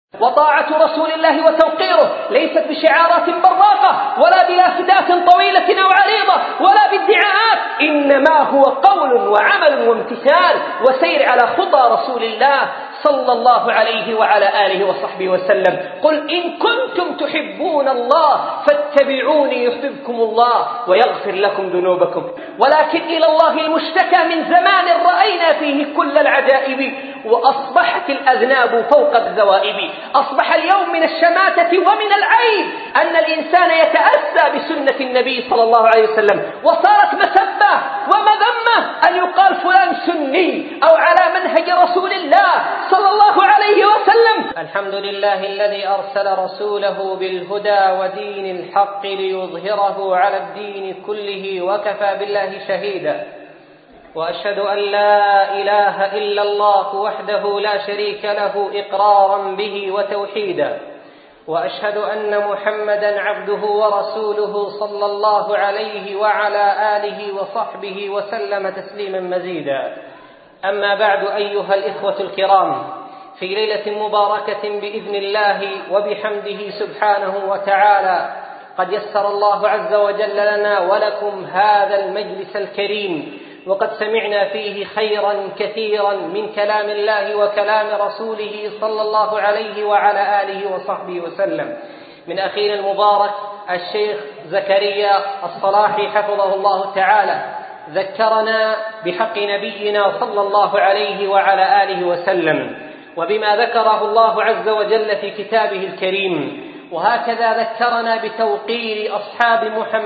وطاعة رسول الله وتوقيره ليست بشعارات براقة ولا بلافتات طويلة أو عريضة ولا بادعاءات، إنما هو قول وعمل وامتثال وسير على خطى رسول الله صلى الله عليه وعلى آله وصحبه وسلم. قل إن كنتم تحبون الله فاتبعوني يحببكم الله ويغفر لكم ذنوبكم. ولكن إلى الله المشتكى من زمان رأينا فيه كل العجائب، وأصبحت الأذناب فوق الذوائب. أصبح اليوم من الشماتة ومن العيب أن الإنسان يتأسى بسنة النبي صلى الله عليه وسلم، وصارت مسبة ومذمة أن يقال فلان سني أو على منهج رسول الله صلى الله عليه وسلم. الحمد لله الذي أرسل رسوله بالهدى ودين الحق ليظهره على الدين كله وكفى بالله شهيدا. وأشهد أن لا إله إلا الله وحده لا شريك له إقرارا به وتوحيدا. وأشهد أن محمدا عبده ورسوله صلى الله عليه وعلى آله وصحبه وسلم تسليما مزيدا. أما بعد، أيها الإخوة الكرام، في ليلة مباركة بإذن الله وبحمده سبحانه وتعالى قد يسر الله عز وجل لنا ولكم هذا المجلس الكريم، وقد سمعنا فيه خيرا كثيرا من كلام الله وكلام رسوله صلى الله عليه وعلى آله وصحبه وسلم، من أخينا المبارك الشيخ زكريا الصلاحي حفظه الله تعالى ذكرنا بحق نبينا صلى الله عليه وعلى آله وسلم وبما ذكره الله عز وجل في كتابه الكريم، وهكذا ذكرنا بتوقير أصحاب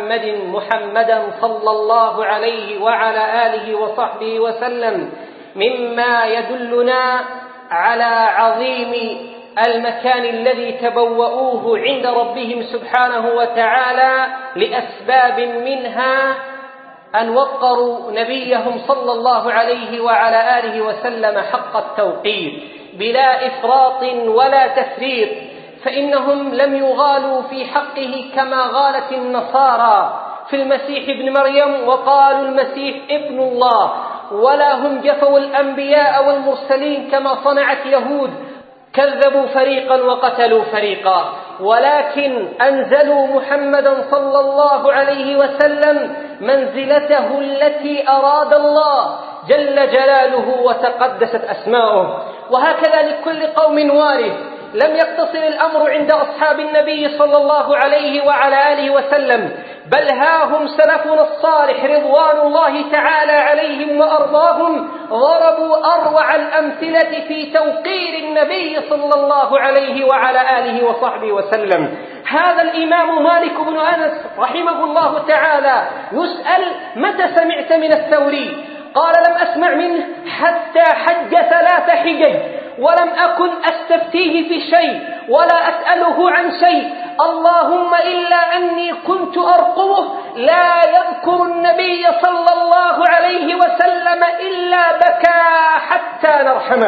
محمدا صلى الله عليه وعلى آله وصحبه وسلم، مما يدلنا على عظيم المكان الذي تبوؤوه عند ربهم سبحانه وتعالى لأسباب منها أن وقروا نبيهم صلى الله عليه وعلى آله وسلم حق التوقير بلا إفراط ولا تفريط، فإنهم لم يغالوا في حقه كما غالت النصارى في المسيح ابن مريم وقالوا المسيح ابن الله، ولا هم جفوا الأنبياء والمرسلين كما صنعت يهود، كذبوا فريقا وقتلوا فريقا، ولكن أنزلوا محمدا صلى الله عليه وسلم منزلته التي أراد الله جل جلاله وتقدست أسماؤه. وهكذا لكل قوم وارث، لم يقتصر الأمر عند أصحاب النبي صلى الله عليه وعلى آله وسلم، بل ها هم سلفنا الصالح رضوان الله تعالى عليهم وأرضاهم ضربوا أروع الأمثلة في توقير النبي صلى الله عليه وعلى آله وصحبه وسلم. هذا الإمام مالك بن أنس رحمه الله تعالى يسأل: متى سمعت من الثوري؟ قال: لم أسمع منه حتى حج 3 حجج، ولم أكن أستفتيه في شيء ولا أسأله عن شيء، اللهم إلا أني كنت أرقبه لا يذكر النبي صلى الله عليه وسلم إلا بكى حتى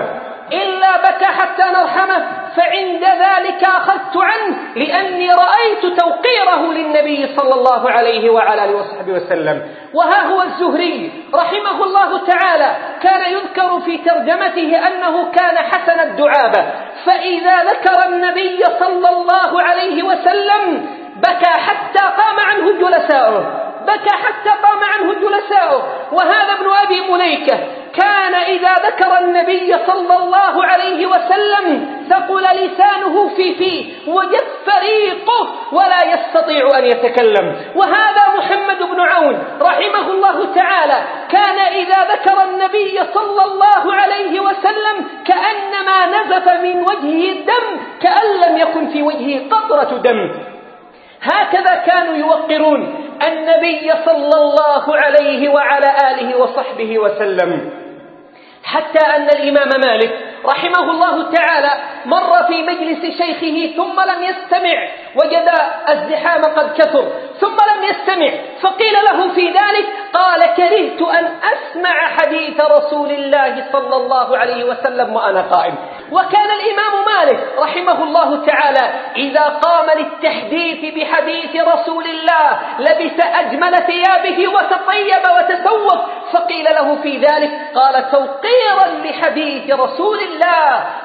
نرحمه، فعند ذلك أخذت عنه لأني رأيت توقيره للنبي صلى الله عليه وعلى آله وصحبه وسلم. وها هو الزهري رحمه الله تعالى كان يذكر في ترجمته أنه كان حسن الدعابة، فإذا ذكر النبي صلى الله عليه وسلم بكى حتى قام عنه جلساؤه. وهذا ابن أبي مليكة كان إذا ذكر النبي صلى الله عليه وسلم ثقل لسانه في فيه وجف ريقه ولا يستطيع أن يتكلم. وهذا محمد بن عون رحمه الله تعالى كان إذا ذكر النبي صلى الله عليه وسلم كأنما نزف من وجهه الدم كأن لم يكن في وجهه قطرة دم. هكذا كانوا يوقرون النبي صلى الله عليه وعلى آله وصحبه وسلم، حتى أن الإمام مالك رحمه الله تعالى مر في مجلس شيخه ثم لم يستمع، وجد الزحام قد كثر ثم لم يستمع، فقيل له في ذلك قال: كرهت أن أسمع حديث رسول الله صلى الله عليه وسلم وأنا قائم. وكان الإمام مالك رحمه الله تعالى إذا قام للتحديث بحديث رسول الله لبس أجمل ثيابه وتطيب وتسوق، فقيل له في ذلك قال: توقيرا لحديث رسول الله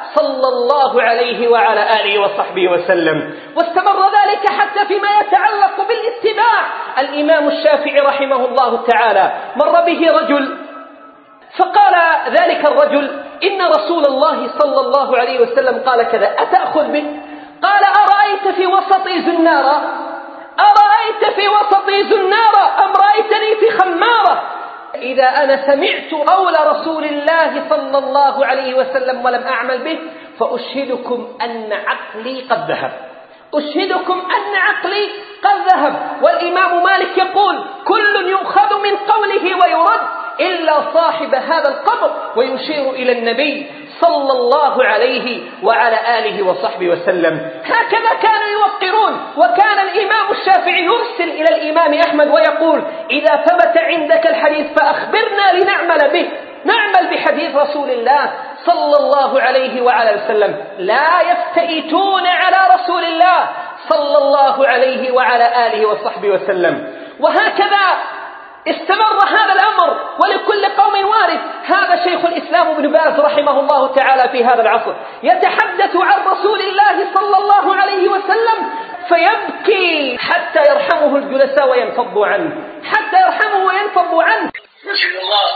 صلى الله عليه وعلى آله وصحبه وسلم. واستمر ذلك حتى فيما يتعلق بالاتباع. الإمام الشافعي رحمه الله تعالى مر به رجل فقال ذلك الرجل: إن رسول الله صلى الله عليه وسلم قال كذا، أتأخذ به؟ قال: أرأيت في وسطي زنارا؟ أرأيت في وسطي زنارا أم رأيتني في خمارة؟ إذا أنا سمعت قول رسول الله صلى الله عليه وسلم ولم أعمل به فأشهدكم أن عقلي قد ذهب، أشهدكم أن عقلي قد ذهب. والإمام مالك يقول: كل يؤخذ من قوله ويرد إلا صاحب هذا القبر، ويشير إلى النبي صلى الله عليه وعلى آله وصحبه وسلم. هكذا كانوا يوقرون. وكان الإمام الشافعي يرسل إلى الإمام أحمد ويقول: إذا ثبت عندك الحديث فأخبرنا لنعمل به، نعمل بحديث رسول الله صلى الله عليه وعلى وسلم. لا يفتئتون على رسول الله صلى الله عليه وعلى آله وصحبه وسلم. وهكذا استمر هذا الأمر، ولكل قوم وارث. هذا شيخ الإسلام ابن باز رحمه الله تعالى في هذا العصر يتحدث عن رسول الله صلى الله عليه وسلم فيبكي حتى يرحمه الجلساء وينفضوا عنه، حتى يرحمه وينفضوا عنه. نشهد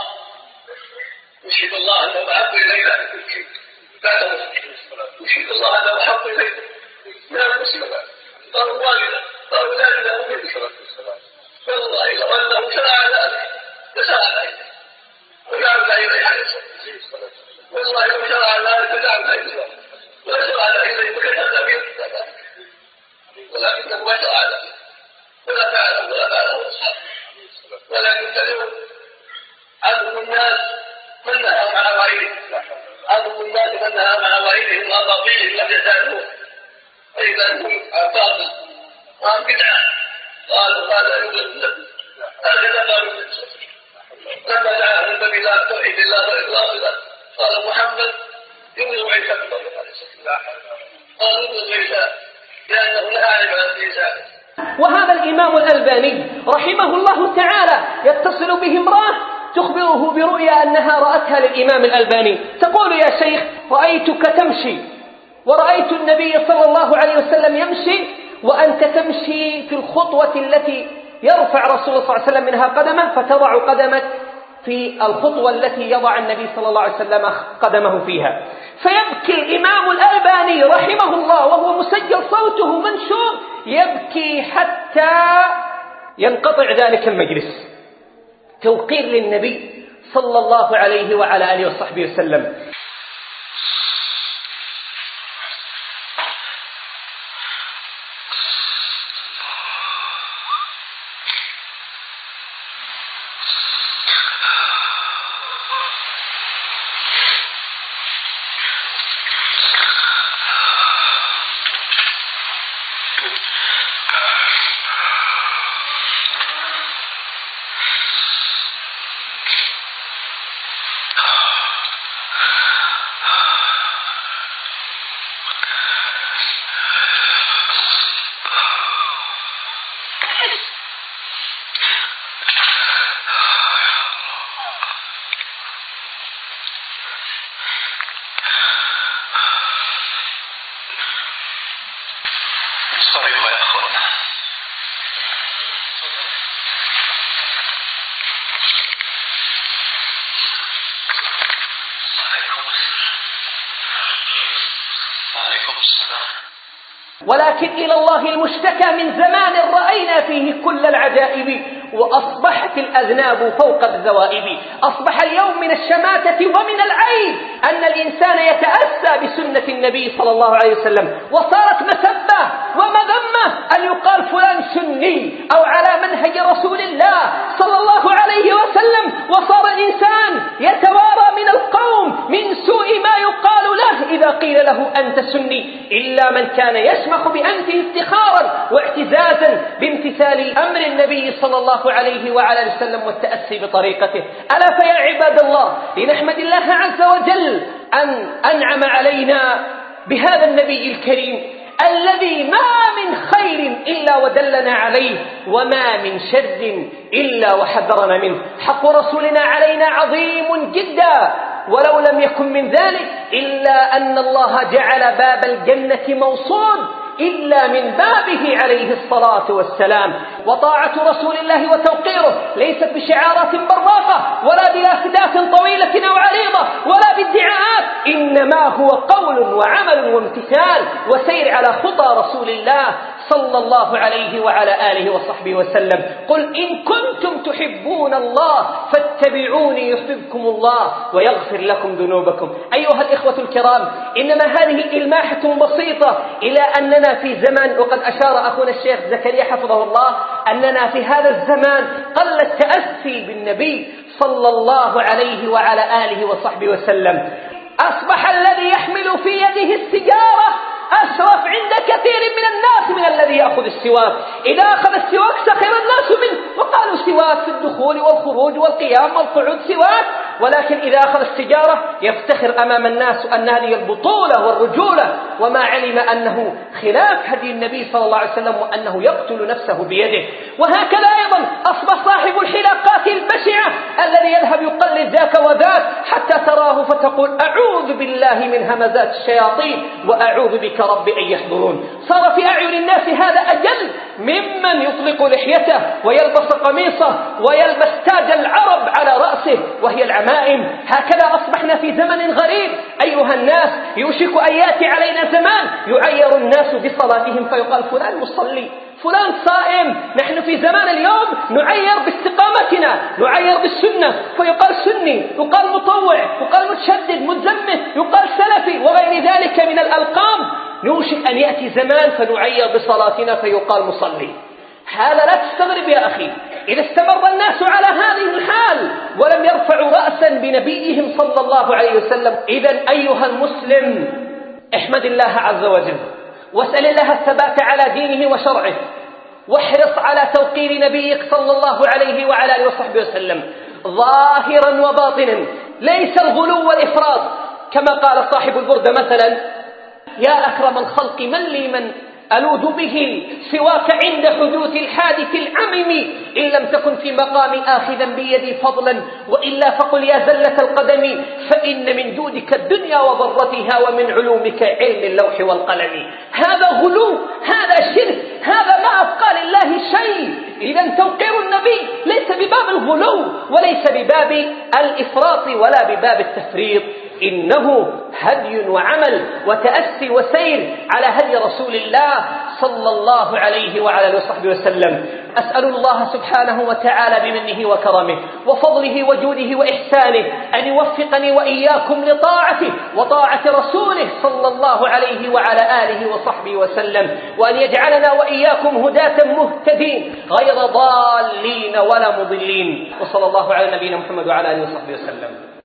الله أنه أحب إلينا بعد نشهد الله أنه أحب إلينا من المسلمين. قال والدنا قال أولادنا أمين والله لو أنه شرع ذلك لشرع ذلك وجعلنا إليه عليه الصلاة والسلام. والله لو شرع ذلك لجعلنا إليه ولا شرع إليه وكتبنا به الكتاب، ولكنه ما شرع ذلك ولا فعله أصحابه. ولكن اليوم عدم الناس من نهى مع غيره، عدم الناس من نهى مع غيرهم وأباطيلهم لم يزالون، فإذا هم باطل وهم بدعة قالوا هذا يوجد هكذا قالوا لما دعاهم النبي إلى توحيد الله وإطلاق قال محمد يوجد عيسى بن مريم عليه السلام، قال يوجد عيسى لأنه نهى عن عبادة عيسى. وهذا الإمام الألباني رحمه الله تعالى يتصل به امرأة تخبره برؤيا أنها رأتها للإمام الألباني، تقول: يا شيخ رأيتك تمشي ورأيت النبي صلى الله عليه وسلم يمشي وأنت تمشي في الخطوة التي يرفع رسول الله صلى الله عليه وسلم منها قدمه، فتضع قدمك في الخطوة التي يضع النبي صلى الله عليه وسلم قدمه فيها. فيبكي الإمام الألباني رحمه الله وهو مسجل صوته منشور، يبكي حتى ينقطع ذلك المجلس، توقير للنبي صلى الله عليه وعلى آله وصحبه وسلم. ولكن إلى الله المشتكى من زمان رأينا فيه كل العجائب، وأصبحت الأذناب فوق الذوائب. أصبح اليوم من الشماتة ومن العيب أن الإنسان يتأسى بسنة النبي صلى الله عليه وسلم، وصارت مسبة ومذمة أن يقال فلان سني أو على منهج رسول الله صلى الله عليه وسلم. وصار الإنسان يتوارى من القوم من سوء ما يقال له إذا قيل له أنت سني، إلا من كان يشمخ بأنفه افتخارا واعتزازا بامتثال أمر النبي صلى الله عليه وعلى وسلم والتأسي بطريقته. ألا فيا عباد الله، لنحمد الله عز وجل أن أنعم علينا بهذا النبي الكريم الذي ما من خير إلا ودلنا عليه، وما من شر إلا وحذرنا منه. حق رسولنا علينا عظيم جدا، ولو لم يكن من ذلك إلا أن الله جعل باب الجنة موصول إلا من بابه عليه الصلاة والسلام. وطاعة رسول الله وتوقيره ليست بشعارات براقة ولا بلافتات طويلة أو عريضة ولا بادعاءات، إنما هو قول وعمل وامتثال وسير على خطى رسول الله صلى الله عليه وعلى آله وصحبه وسلم. قل إن كنتم تحبون الله فاتبعوني يحببكم الله ويغفر لكم ذنوبكم. أيها الإخوة الكرام، إنما هذه إلماحة بسيطة إلى أننا في زمان، وقد أشار أخونا الشيخ زكريا حفظه الله، أننا في هذا الزمان قل التأسي بالنبي صلى الله عليه وعلى آله وصحبه وسلم. أصبح الذي يحمل في يده السجارة أشرف عند كثير من الناس من الذي يأخذ السواك. إذا أخذ السواك سخر الناس منه وقالوا سواك في الدخول والخروج والقيام والقعود سواك، ولكن إذا أخذ السجارة يفتخر أمام الناس أن هذه البطولة والرجولة، وما علم أنه خلاف هدي النبي صلى الله عليه وسلم وأنه يقتل نفسه بيده. وهكذا أيضا أصبح صاحب الحلاقات البشعة الذي يذهب يقلد ذاك وذاك حتى تراه فتقول أعوذ بالله من همزات الشياطين وأعوذ بك رب أن يحضرون. صار في أعين الناس هذا أجل ممن يطلق لحيته ويلبس قميصه ويلبس تاج العرب على رأسه وهي العمائم. هكذا أصبحنا في زمن غريب أيها الناس. يوشك أن يأتي علينا زمان يعير الناس بصلاتهم فيقال فلان مصلي، فلان صائم. نحن في زمان اليوم نعير باستقامتنا، نعير بالسنة فيقال سني، يقال مطوع، يقال متشدد متزمت، يقال سلفي وغير ذلك من الألقاب. نوشك أن يأتي زمان فنعير بصلاتنا فيقال مصلي. هذا لا تستغرب يا أخي إذا استمر الناس على هذه الحال ولم يرفعوا رأسا بنبيهم صلى الله عليه وسلم. إذن أيها المسلم احمد الله عز وجل واسأل الله الثبات على دينه وشرعه، واحرص على توقير نبيك صلى الله عليه وعلى آله وصحبه وسلم ظاهرا وباطنا، ليس الغلو والإفراط كما قال صاحب البردة مثلا: يا أكرم الخلق من لي من ألوذ به سواك عند حدوث الحادث العمم، إن لم تكن في مقام آخذا بيدي فضلا وإلا فقل يا زلة القدم، فإن من جودك الدنيا وضرتها ومن علومك علم اللوح والقلم. هذا غلو، هذا شرك، هذا ما أبقى لله شيء. إذا توقير النبي ليس بباب الغلو وليس بباب الإفراط ولا بباب التفريط، إنه هدي وعمل وتأسي وسير على هدي رسول الله صلى الله عليه وعلى آله وصحبه وسلم. أسأل الله سبحانه وتعالى بمنه وكرمه وفضله وجوده وإحسانه أن يوفقني وإياكم لطاعته وطاعة رسوله صلى الله عليه وعلى آله وصحبه وسلم، وأن يجعلنا وإياكم هداة مهتدين غير ضالين ولا مضلين. وصلى الله على نبينا محمد وعلى آله وصحبه وسلم.